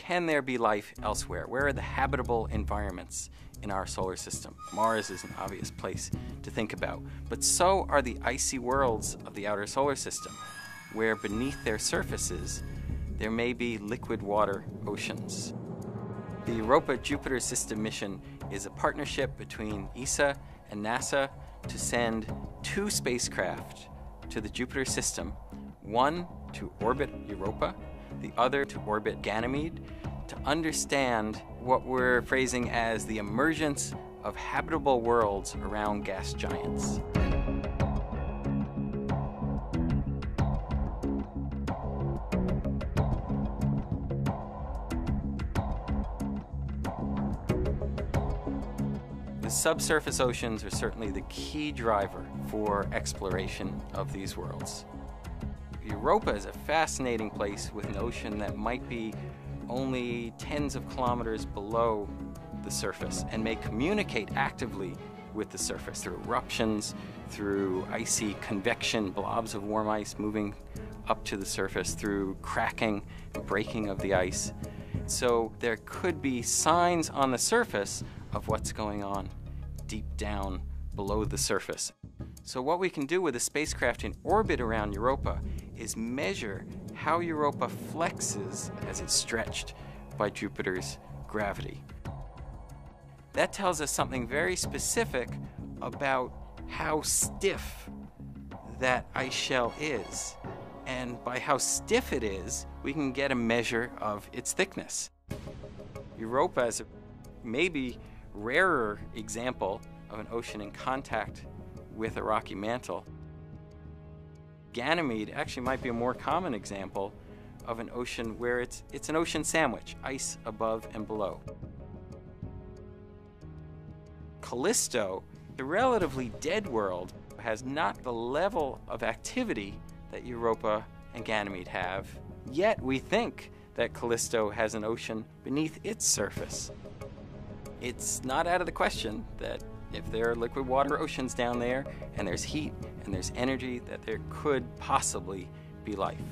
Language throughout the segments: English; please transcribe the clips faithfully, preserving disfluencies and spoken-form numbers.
can there be life elsewhere? Where are the habitable environments in our solar system? Mars is an obvious place to think about, but so are the icy worlds of the outer solar system, where beneath their surfaces there may be liquid water oceans. The Europa Jupiter System mission is a partnership between E S A and NASA to send two spacecraft to the Jupiter system, one to orbit Europa, the other to orbit Ganymede, to understand what we're phrasing as the emergence of habitable worlds around gas giants. The subsurface oceans are certainly the key driver for exploration of these worlds. Europa is a fascinating place with an ocean that might be only tens of kilometers below the surface and may communicate actively with the surface through eruptions, through icy convection, blobs of warm ice moving up to the surface, through cracking and breaking of the ice. So there could be signs on the surface of what's going on deep down below the surface. So what we can do with a spacecraft in orbit around Europa is measure how Europa flexes as it's stretched by Jupiter's gravity. That tells us something very specific about how stiff that ice shell is. And by how stiff it is, we can get a measure of its thickness. Europa is a maybe rarer example of an ocean in contact with a rocky mantle. Ganymede actually might be a more common example of an ocean where it's, it's an ocean sandwich, ice above and below. Callisto, the relatively dead world, has not the level of activity that Europa and Ganymede have, yet we think that Callisto has an ocean beneath its surface. It's not out of the question that if there are liquid water oceans down there, and there's heat, and there's energy, that there could possibly be life.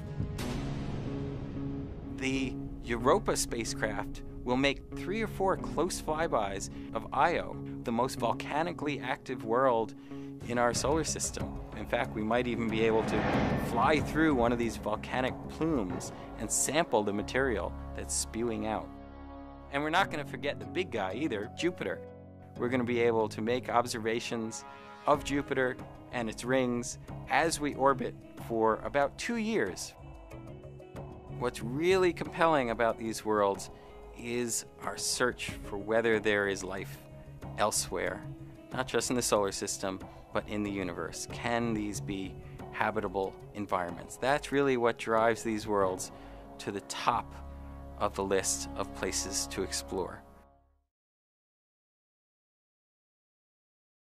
The Europa spacecraft will make three or four close flybys of Io, the most volcanically active world in our solar system. In fact, we might even be able to fly through one of these volcanic plumes and sample the material that's spewing out. And we're not going to forget the big guy either, Jupiter. We're going to be able to make observations of Jupiter and its rings as we orbit for about two years. What's really compelling about these worlds is our search for whether there is life elsewhere, not just in the solar system, but in the universe. Can these be habitable environments? That's really what drives these worlds to the top of the list of places to explore.